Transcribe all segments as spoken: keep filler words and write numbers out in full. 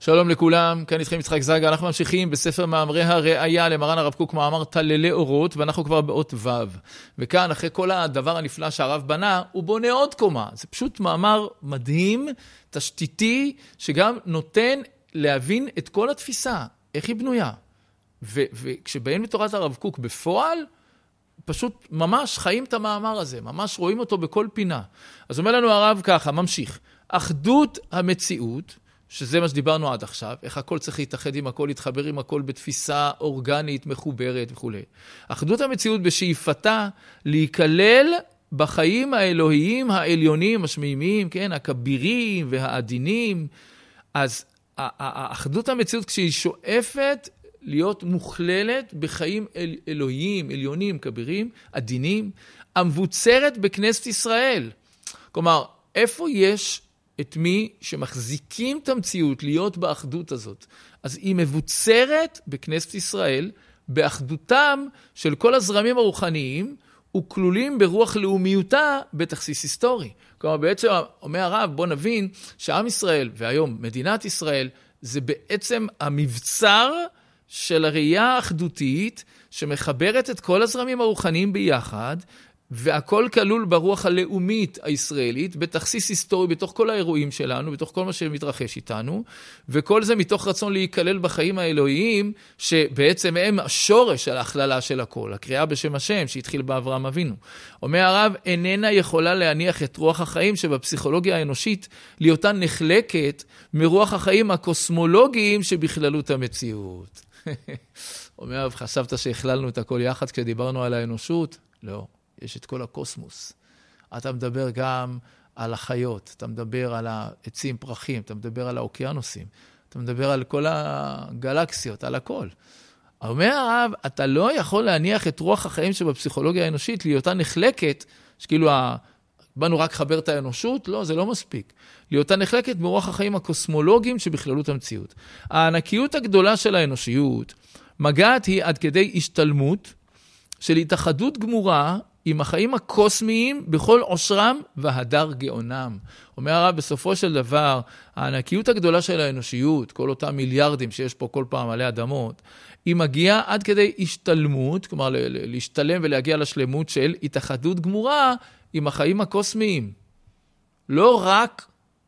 שלום לכולם, כאן איתכם יצחק זגה, אנחנו ממשיכים בספר מאמרי הראייה למרן הרב קוק, מאמר תללי אורות, ואנחנו כבר באות ו'. וכאן, אחרי כל הדבר הנפלא שהרב בנה, הוא בונה עוד קומה. זה פשוט מאמר מדהים, תשתיתי, שגם נותן להבין את כל התפיסה, איך היא בנויה. ו- וכשבאים לתורת הרב קוק בפועל, פשוט ממש חיים את המאמר הזה, ממש רואים אותו בכל פינה. אז אומר לנו הרב ככה, ממשיך, אחדות המציאות, שזה מה שדיברנו עד עכשיו, איך הכל צריך להתאחד עם הכל, להתחבר עם הכל בתפיסה אורגנית, מחוברת וכו'. אחדות המציאות בשאיפתה להיכלל בחיים האלוהיים העליונים, השמימיים, כן, הכבירים והעדינים. אז האחדות המציאות כשהיא שואפת להיות מוכללת בחיים אל, אלוהיים, עליונים, כבירים, עדינים, המבוצרת בכנסת ישראל. כלומר, איפה יש את מי שמחזיקים את המציאות להיות באחדות הזאת? אז היא מבוצרת בכנסת ישראל, באחדותם של כל הזרמים הרוחניים, וכלולים ברוח לאומיותה בתכסיס היסטורי. כלומר, בעצם אומר הרב, בוא נבין שעם ישראל, והיום מדינת ישראל, זה בעצם המבצר של הראייה האחדותית, שמחברת את כל הזרמים הרוחניים ביחד, והכל כלול ברוח הלאומית הישראלית, בתכסיס היסטורי, בתוך כל האירועים שלנו, בתוך כל מה שמתרחש איתנו, וכל זה מתוך רצון להיכלל בחיים האלוהיים, שבעצם הם השורש של ההכללה של הכל, הקריאה בשם השם שהתחיל באברהם אבינו. אומר הרב, איננה יכולה להניח את רוח החיים שבפסיכולוגיה האנושית, להיותה נחלקת מרוח החיים הקוסמולוגיים שבכללות המציאות. אומר הרב, חשבת שהכללנו את הכל יחד כשדיברנו על האנושות? לא. יש את כל הקוסמוס. אתה מדבר גם על החיות, אתה מדבר על העצים, פרחים, אתה מדבר על האוקיינוסים, אתה מדבר על כל הגלקסיות, על הכל. אומר הרב, אתה לא יכול להניח את רוח החיים שבפסיכולוגיה האנושית להיותה נחלקת, שכאילו באנו רק חבר את האנושות, לא, זה לא מספיק. להיותה נחלקת מרוח החיים הקוסמולוגיים שבכללות המציאות. הענקיות הגדולה של האנושיות מגעת היא עד כדי השתלמות של התאחדות גמורה עם החיים הקוסמיים בכל עושרם והדר גאונם. אומר הרב, בסופו של דבר, הענקיות הגדולה של האנושיות, כל אותם מיליארדים שיש פה כל פעם עלי אדמות, היא מגיעה עד כדי השתלמות, כלומר להשתלם ולהגיע לשלמות של התאחדות גמורה עם החיים הקוסמיים. לא רק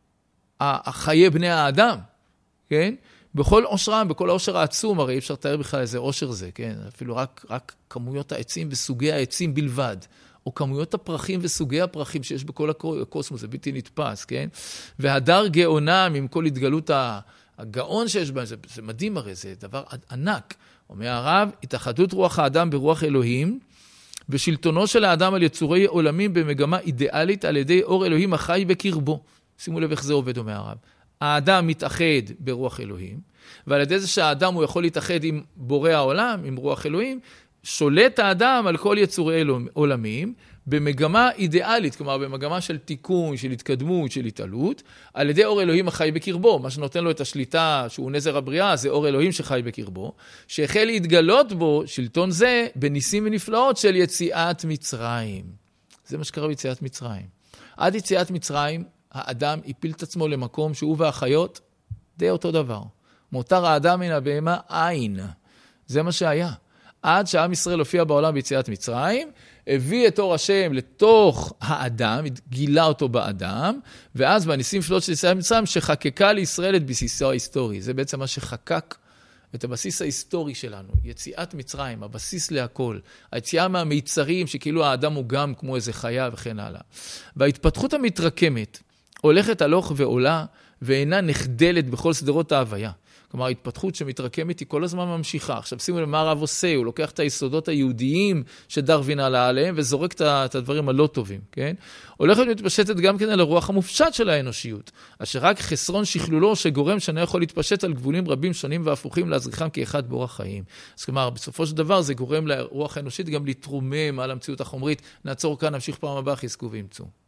החיי בני האדם, כן? בכל עושרם, בכל העושר העצום, הרי אי אפשר לתאר בכלל איזה עושר זה, כן? אפילו רק, רק כמויות העצים וסוגי העצים בלבד, או כמויות הפרחים וסוגי הפרחים שיש בכל הקוסמוס, זה בלתי נתפס, כן? והדר גאונם עם כל התגלות הגאון שיש בהם, זה, זה מדהים הרי, זה דבר ענק. אומר הרב, התאחדות רוח האדם ברוח אלוהים, ושלטונו של האדם על יצורי עולמים במגמה אידיאלית על ידי אור אלוהים החי בקרבו. שימו לב איך זה עובד, אומר הרב. האדם מתאחד ברוח אלוהים, ועל ידי זה שהאדם הוא יכול להתאחד עם בורא העולם, עם רוח אלוהים, שולט האדם על כל יצורי עולמים, במגמה אידיאלית, כלומר במגמה של תיקון, של התקדמות, של התעלות, על ידי אור אלוהים החי בקרבו. מה שנותן לו את השליטה, שהוא נזר הבריאה, זה אור אלוהים שחי בקרבו, שהחל להתגלות בו, שלטון זה, בניסים ונפלאות של יציאת מצרים. זה מה שקרה ביציאת מצרים. עד יציאת מצרים, האדם הפיל את עצמו למקום שהוא והחיות די אותו דבר. מותר האדם מן הבהמה אין. זה מה שהיה. עד שעם ישראל הופיע בעולם ביציאת מצרים, הביא את אור השם לתוך האדם, גילה אותו באדם, ואז בניסים נפלאות של יציאת מצרים, שחקקה לישראל את בסיסו ההיסטורי. זה בעצם מה שחקק את הבסיס ההיסטורי שלנו. יציאת מצרים, הבסיס להכל. היציאה מהמיצרים, שכאילו האדם הוא גם כמו איזה חיה וכן הלאה. וההתפתחות המתרקמת, הולכת הלוך ועולה, ואינה נחדלת בכל סדרות ההוויה. כלומר, ההתפתחות שמתרקמת היא כל הזמן ממשיכה. עכשיו, שימו למה הרב עושה, הוא לוקח את היסודות היהודיים שדרווין עלה עליהם, וזורק את הדברים הלא טובים, כן? הולכת מתפשטת גם כן על הרוח המופשט של האנושיות, אשר רק חסרון שכלולו שגורם שאני יכול להתפשט על גבולים רבים שונים והפוכים להזריחם כאחד באורח חיים. אז כלומר, בסופו של דבר זה גורם לרוח האנושית גם להתרומם על המציאות החומרית. נעצור כאן, נמשיך פעם הבאה, חזקו ואמצו.